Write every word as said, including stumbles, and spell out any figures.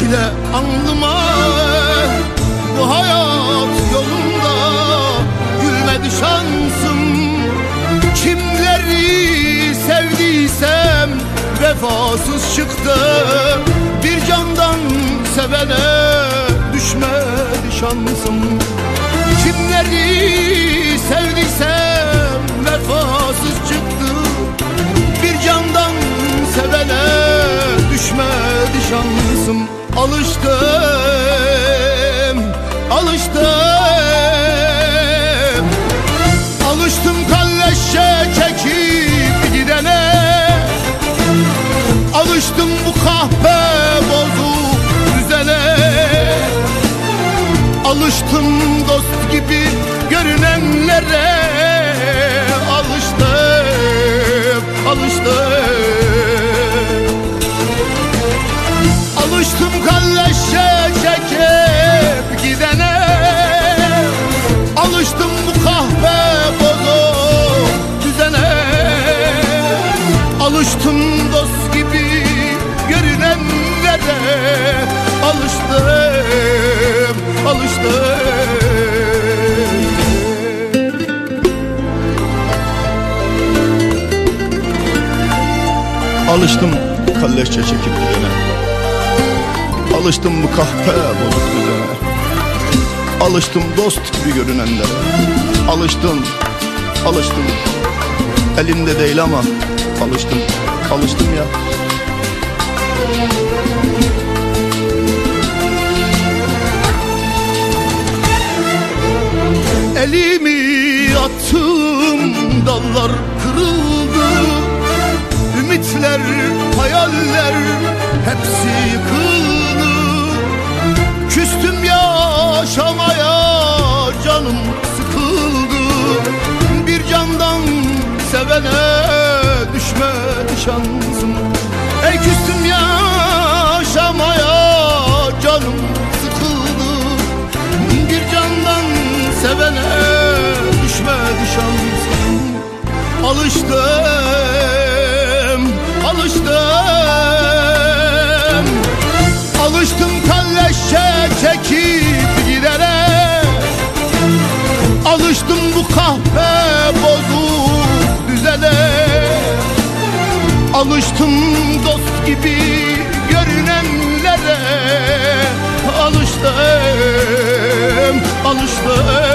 söyle alnıma, bu hayat yolunda gülmedi şansım. Kimleri sevdiysem vefasız çıktı, bir candan sevene düşmedi şansım. Kimleri sevdiysem vefasız çıktı, bir candan sevene düşmedi şansım. Alıştım, alıştım, alıştım kalleşçe çekip gidene, alıştım bu kahpe bozuk düzene, alıştım dost gibi görünenlere, alıştım, alıştım, alıştım kalleşçe çekip gidene, alıştım bu kahve bozuk düzene, alıştım dost gibi görünenlere, alıştım, alıştım. Alıştım kalleşçe çekip gidene, alıştım bu kahpe bozuk düzene, alıştım dost gibi görünenlere, alıştım, alıştım. Elimde değil ama alıştım, alıştım ya. Elimi attım, dallar kırıldı, ümitler, hayaller hepsi yıkıldı. Küstüm yaşamaya, canım sıkıldı, bir candan sevene düşmedi şansım. Ey küstüm yaşamaya, canım sıkıldı, bir candan sevene düşmedi şansım. Alıştım, alıştım, alıştım kalleşçe çekip gidene, alıştım bu kahpe bozuk düzene, alıştım dost gibi görünenlere, alıştım, alıştım.